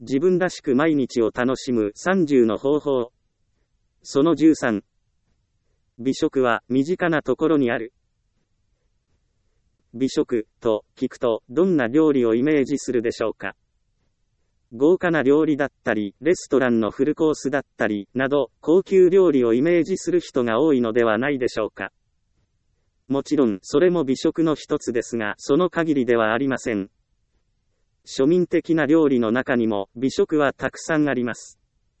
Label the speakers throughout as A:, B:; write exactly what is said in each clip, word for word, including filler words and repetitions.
A: 自分らしく毎日を楽しむさんじゅうの方法。そのじゅうさん。美食は身近なところにある。美食と聞くとどんな料理をイメージするでしょうか。豪華な料理だったり、レストランのフルコースだったり、など、高級料理をイメージする人が多いのではないでしょうか。もちろん、それも美食の一つですが、その限りではありません。庶民的な料理の中にも、美食はたくさんあります。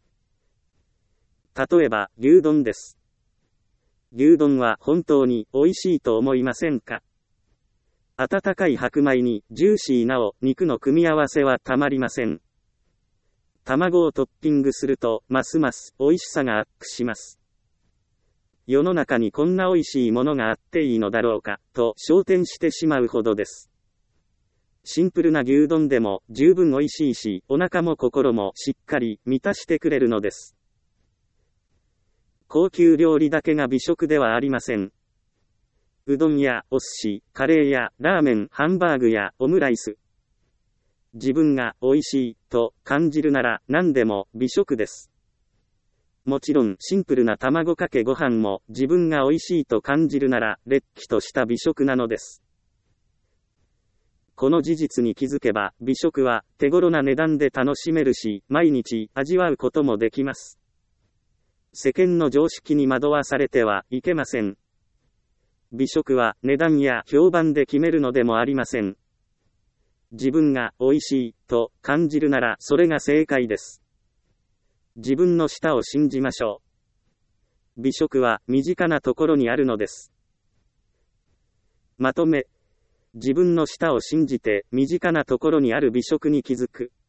A: 例えば、牛丼です。牛丼は本当に美味しいと思いませんか？温かい白米にジューシーなお肉の組み合わせはたまりません。卵をトッピングするとますます美味しさがアップします。世の中にこんな美味しいものがあっていいのだろうかと昇天してしまうほどです。シンプルな牛丼でも十分美味しいし、お腹も心もしっかり満たしてくれるのです。高級料理だけが美食ではありません。うどんやお寿司、カレーやラーメン、ハンバーグやオムライス。自分が美味しいと感じるなら何でも美食です。もちろんシンプルな卵かけご飯も自分が美味しいと感じるなられっきとした美食なのです。この事実に気づけば美食は手頃な値段で楽しめるし、毎日味わうこともできます。世間の常識に惑わされてはいけません。美食は値段や評判で決めるのでもありません。自分が美味しいと感じるならそれが正解です。自分の舌を信じましょう。美食は身近なところにあるのです。まとめ。自分の舌を信じて身近なところにある美食に気づく。